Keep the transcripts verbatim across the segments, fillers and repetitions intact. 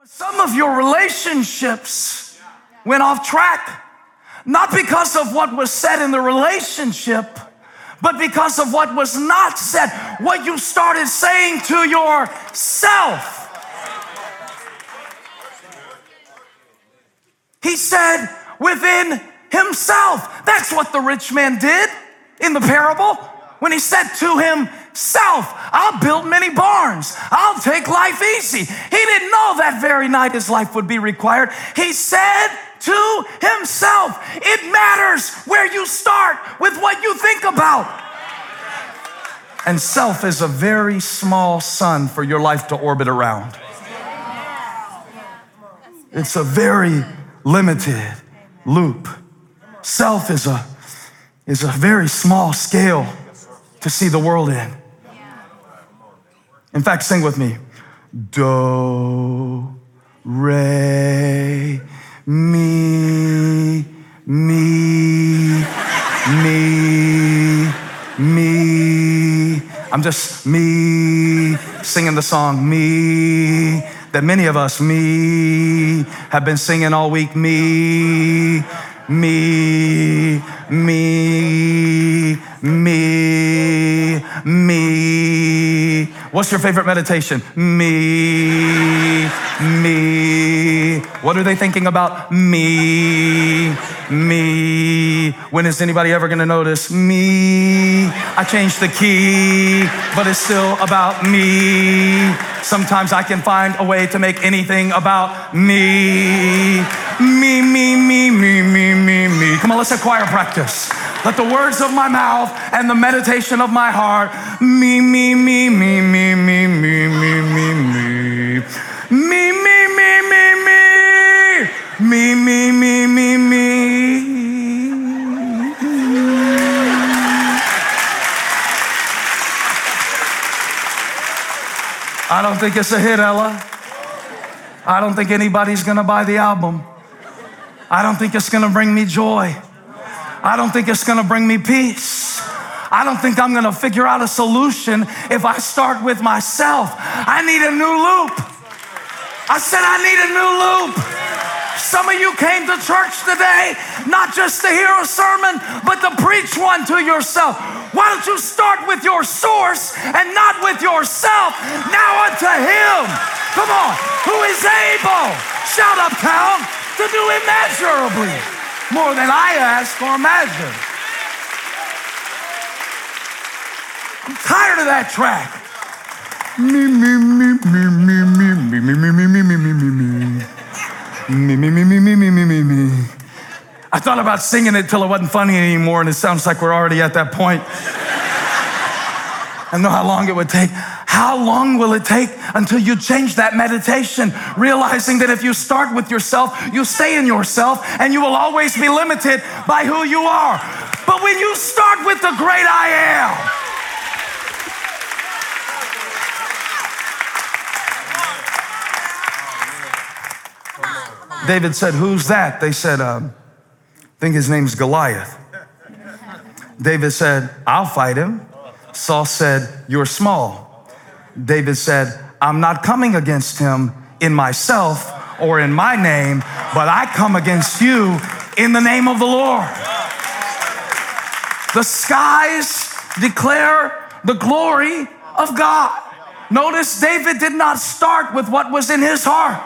Some of your relationships went off track, not because of what was said in the relationship, but because of what was not said, what you started saying to yourself. He said within himself. That's what the rich man did in the parable when he said to himself, I'll build many barns. I'll take life easy. He didn't know that very night his life would be required. He said to himself, it matters where you start with what you think about. And self is a very small sun for your life to orbit around. It's a very limited loop. Self is a, is a very small scale to see the world in. In fact, sing with me. Do, re, mi, mi, me, me. I'm just me singing the song me that many of us, me, have been singing all week. Me, me, me, me, me. What's your favorite meditation? Me, me. What are they thinking about? Me, me. When is anybody ever gonna notice? Me. I changed the key, but it's still about me. Sometimes I can find a way to make anything about me. Me, me, me, me, me, me, me. Come on, let's have choir practice. Let the words of my mouth and the meditation of my heart, me, me, me, me, me, me, me, me, me, me. Me, me, me, me, me. Me, me, me, me, me. I don't think it's a hit, Ella. I don't think anybody's gonna buy the album. I don't think it's gonna bring me joy. I don't think it's gonna bring me peace. I don't think I'm gonna figure out a solution if I start with myself. I need a new loop. I said I need a new loop. Some of you came to church today, not just to hear a sermon, but to preach one to yourself. Why don't you start with your source and not with yourself? Now unto him, come on, who is able, shout uptown, to do immeasurably more than I ask or imagine. I'm tired of that track. Me, me, me, me, me, me, me, me, me, me, me, me, me, me, me. Me, me, me, me, me, me, me, me, me. I thought about singing it till it wasn't funny anymore, and it sounds like we're already at that point. I know how long it would take. How long will it take until you change that meditation, realizing that if you start with yourself, you stay in yourself, and you will always be limited by who you are. But when you start with the great I am, David said, who's that? They said, um, I think his name's Goliath. David said, I'll fight him. Saul said, you're small. David said, I'm not coming against him in myself or in my name, but I come against you in the name of the Lord. The skies declare the glory of God. Notice David did not start with what was in his heart.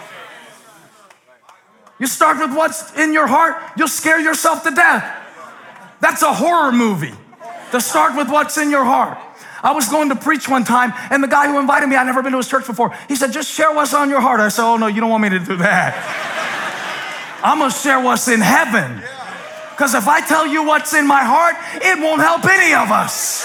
You start with what's in your heart, you'll scare yourself to death. That's a horror movie, to start with what's in your heart. I was going to preach one time, and the guy who invited me, I'd never been to his church before, he said, just share what's on your heart. I said, oh no, you don't want me to do that. I'm gonna share what's in heaven. Because if I tell you what's in my heart, it won't help any of us.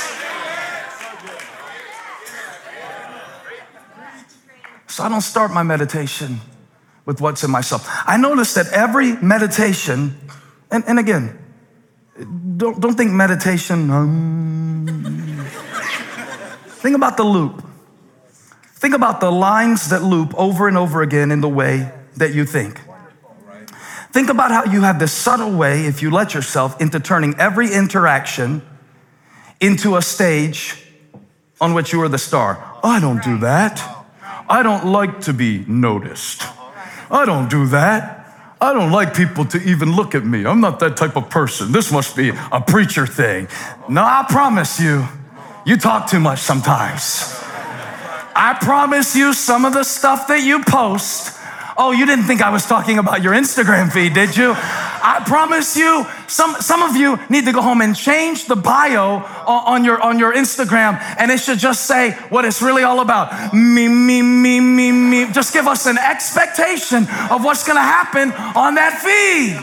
So I don't start my meditation with what's in myself. I noticed that every meditation, and, and again, don't, don't think meditation, um, think about the loop. Think about the lines that loop over and over again in the way that you think. Think about how you have this subtle way, if you let yourself, into turning every interaction into a sage on which you are the star. Oh, I don't do that. I don't like to be noticed. I don't do that. I don't like people to even look at me. I'm not that type of person. This must be a preacher thing. No, I promise you, you talk too much sometimes. I promise you, some of the stuff that you post, oh, you didn't think I was talking about your Instagram feed, did you? I promise you, some, some of you need to go home and change the bio on your, on your Instagram, and it should just say what it's really all about. Me, me, me, me, me. Just give us an expectation of what's gonna happen on that feed.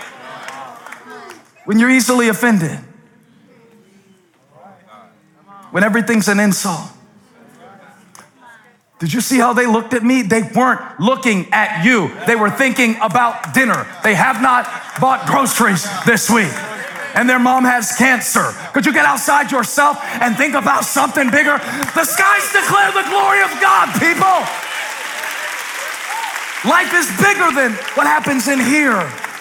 When you're easily offended. When everything's an insult. Did you see how they looked at me? They weren't looking at you. They were thinking about dinner. They have not bought groceries this week. And their mom has cancer. Could you get outside yourself and think about something bigger? The skies declare the glory of God, people. Life is bigger than what happens in here.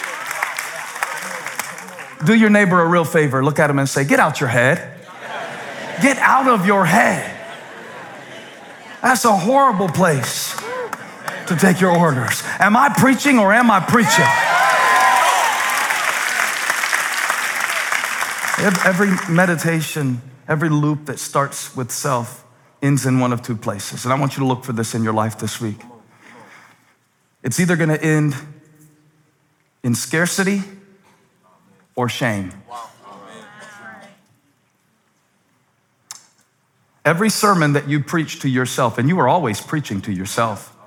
Do your neighbor a real favor. Look at him and say, get out your head. Get out of your head. That's a horrible place to take your orders. Am I preaching or am I preaching? Every meditation, every loop that starts with self ends in one of two places. And I want you to look for this in your life this week. It's either going to end in scarcity or shame. Every sermon that you preach to yourself, and you are always preaching to yourself.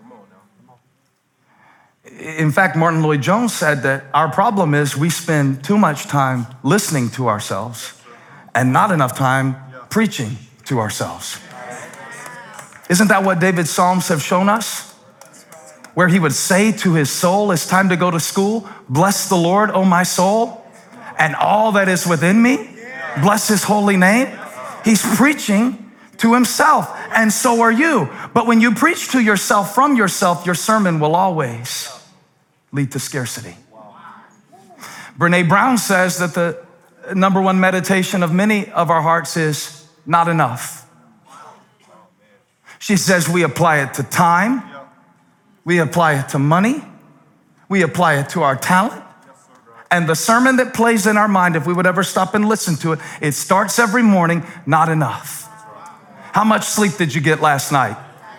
In fact, Martin Lloyd-Jones said that our problem is we spend too much time listening to ourselves and not enough time preaching to ourselves. Isn't that what David's Psalms have shown us? Where he would say to his soul, it's time to go to school. Bless the Lord, O my soul, and all that is within me. Bless his holy name. He's preaching to himself, and so are you. But when you preach to yourself from yourself, your sermon will always lead to scarcity. Brene Brown says that the number one meditation of many of our hearts is not enough. She says we apply it to time, we apply it to money, we apply it to our talent. And the sermon that plays in our mind, if we would ever stop and listen to it, it starts every morning, not enough. How much sleep did you get last night?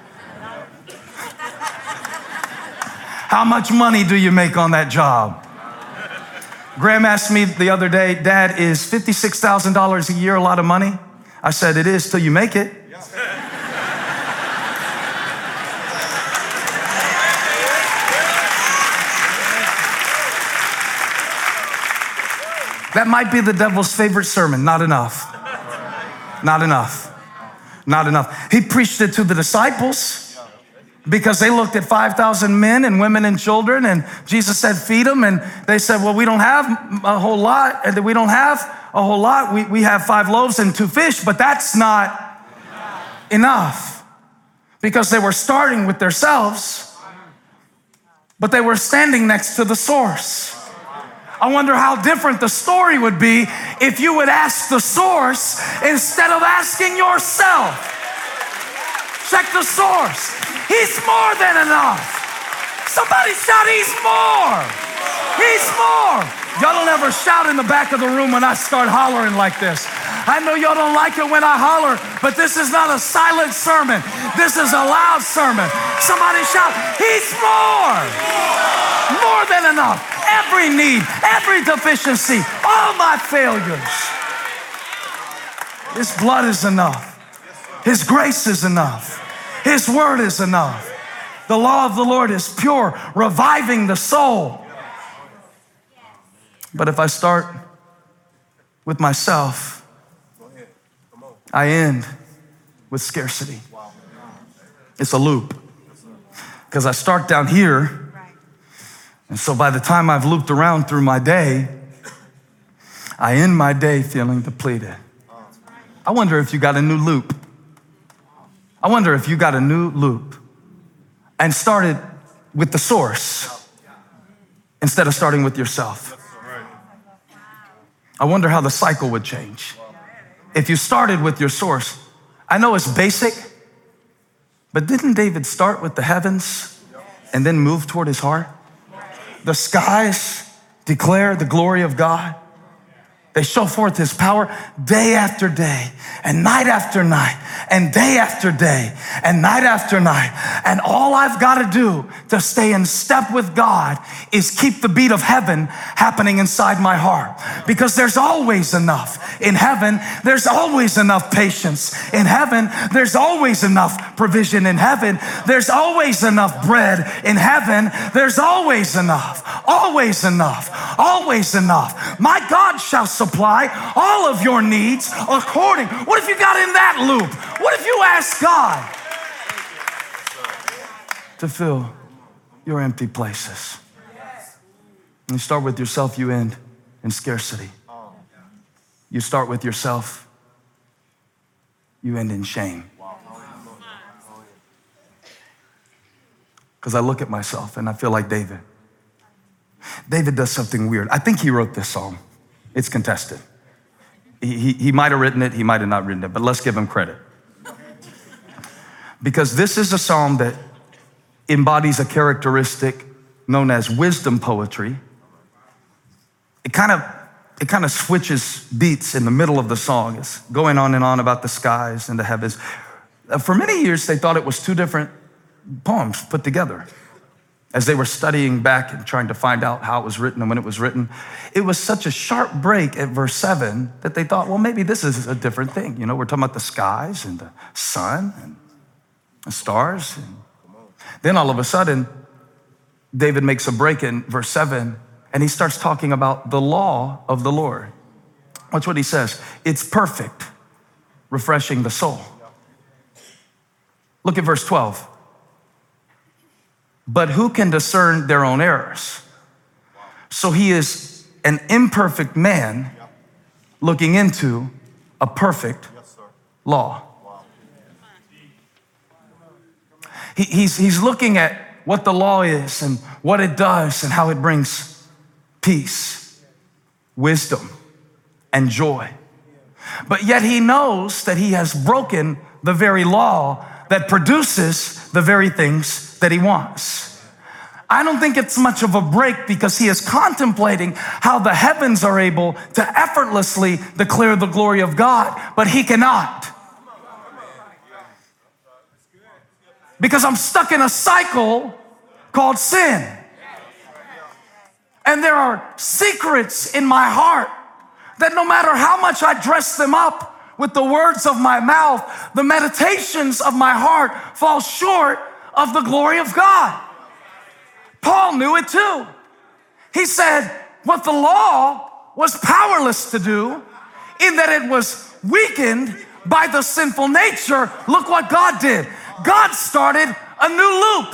How much money do you make on that job? Graham asked me the other day, Dad, is fifty-six thousand dollars a year a lot of money? I said, it is till you make it. That might be the devil's favorite sermon. Not enough. Not enough. Not enough. He preached it to the disciples because they looked at five thousand men and women and children, and Jesus said, feed them. And they said, well, we don't have a whole lot. And we don't have a whole lot. We, we have five loaves and two fish, but that's not enough because they were starting with themselves, but they were standing next to the source. I wonder how different the story would be if you would ask the source instead of asking yourself. Check the source. He's more than enough. Somebody shout, he's more. He's more. Y'all don't ever shout in the back of the room when I start hollering like this. I know y'all don't like it when I holler, but this is not a silent sermon. This is a loud sermon. Somebody shout, he's more. More than enough. Every need, every deficiency, all my failures. His blood is enough. His grace is enough. His word is enough. The law of the Lord is pure, reviving the soul. But if I start with myself, I end with scarcity. It's a loop. Because I start down here, and so by the time I've looped around through my day, I end my day feeling depleted. I wonder if you got a new loop. I wonder if you got a new loop and started with the source instead of starting with yourself. I wonder how the cycle would change. If you started with your source, I know it's basic, But didn't David start with the heavens and then move toward his heart? The skies declare the glory of God. They show forth his power day after day and night after night and day after day and night after night. And all I've got to do to stay in step with God is keep the beat of heaven happening inside my heart, because there's always enough. In heaven, there's always enough patience. In heaven, there's always enough provision. In heaven, there's always enough bread. In heaven, there's always enough, always enough, always enough. My God shall supply all of your needs according. What if you got in that loop? What if you ask God to fill your empty places? And you start with yourself, you end in scarcity. You start with yourself, you end in shame. Because I look at myself and I feel like David. David does something weird. I think he wrote this psalm. It's contested. He, he, he might have written it, he might have not written it, but let's give him credit. Because this is a psalm that embodies a characteristic known as wisdom poetry. It kind of it kind of switches beats in the middle of the song. It's going on and on about the skies and the heavens. For many years, they thought it was two different poems put together. As they were studying back and trying to find out how it was written and when it was written, it was such a sharp break at verse seven that they thought, well, maybe this is a different thing. You know, we're talking about the skies and the sun and the stars. And then all of a sudden, David makes a break in verse seven, and he starts talking about the law of the Lord. Watch what he says. It's perfect, refreshing the soul. Look at verse twelve. But who can discern their own errors? So he is an imperfect man looking into a perfect law. He, he's, he's looking at what the law is and what it does and how it brings peace, wisdom, and joy. But yet he knows that he has broken the very law that produces the very things that he wants. I don't think it's much of a break, because he is contemplating how the heavens are able to effortlessly declare the glory of God, but he cannot. Because I'm stuck in a cycle called sin. And there are secrets in my heart that no matter how much I dress them up with the words of my mouth, the meditations of my heart fall short of the glory of God. Paul knew it too. He said what the law was powerless to do, in that it was weakened by the sinful nature, look what God did. God started a new loop.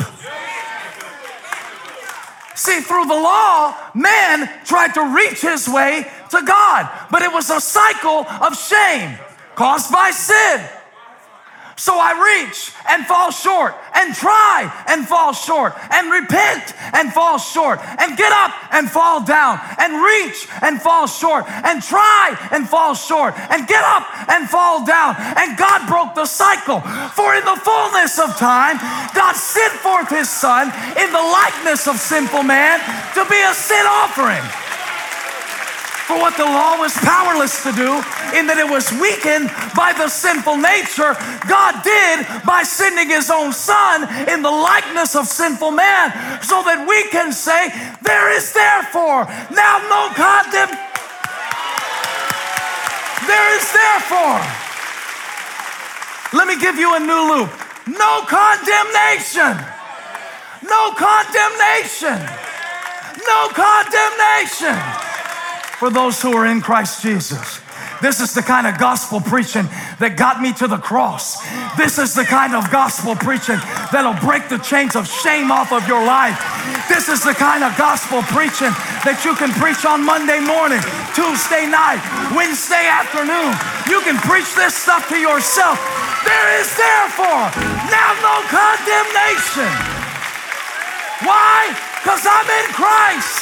See, through the law, man tried to reach his way to God, but it was a cycle of shame caused by sin. So I reach and fall short, and try and fall short, and repent and fall short, and get up and fall down, and reach and fall short, and try and fall short, and get up and fall down. And God broke the cycle. For in the fullness of time, God sent forth his son in the likeness of sinful man to be a sin offering. For what the law was powerless to do, in that it was weakened by the sinful nature, God did by sending his own son in the likeness of sinful man, so that we can say, there is therefore now no condemnation. There is therefore. Let me give you a new loop. No condemnation. No condemnation. No condemnation. For those who are in Christ Jesus. This is the kind of gospel preaching that got me to the cross. This is the kind of gospel preaching that'll break the chains of shame off of your life. This is the kind of gospel preaching that you can preach on Monday morning, Tuesday night, Wednesday afternoon. You can preach this stuff to yourself. There is therefore now no condemnation. Why? Because I'm in Christ.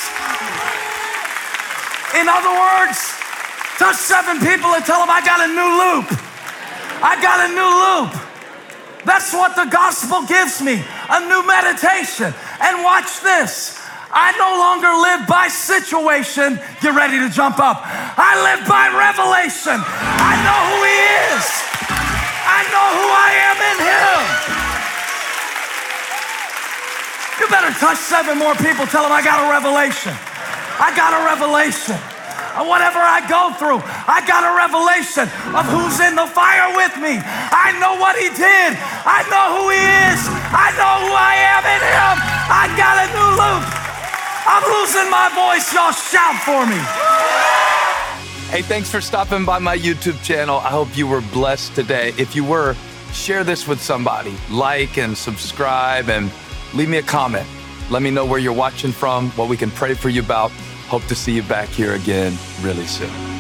In other words, touch seven people and tell them, I got a new loop. I got a new loop. That's what the gospel gives me, a new meditation. And watch this. I no longer live by situation. Get ready to jump up. I live by revelation. I know who he is. I know who I am in him. You better touch seven more people. Tell them I got a revelation. I got a revelation. And whatever I go through, I got a revelation of who's in the fire with me. I know what he did. I know who he is. I know who I am in him. I got a new loop. I'm losing my voice. Y'all shout for me. Hey, thanks for stopping by my YouTube channel. I hope you were blessed today. If you were, share this with somebody. Like and subscribe and leave me a comment. Let me know where you're watching from, what we can pray for you about. Hope to see you back here again really soon.